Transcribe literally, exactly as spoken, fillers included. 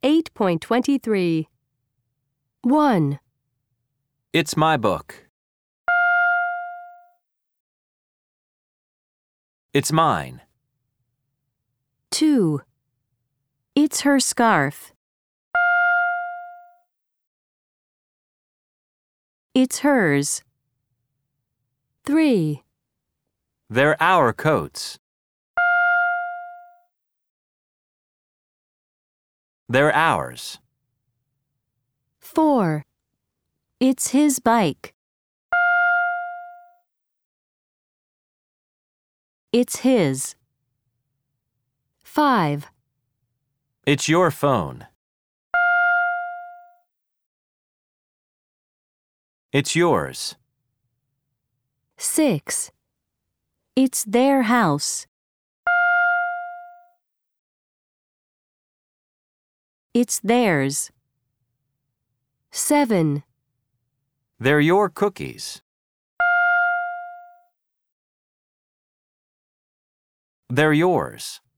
eight point two three. one. It's my book. It's mine. two. It's her scarf. It's hers. three. They're our coats. They're ours. four. It's his bike. It's his. five. It's your phone. It's yours. six. It's their house. It's theirs. seven. They're your cookies. They're yours.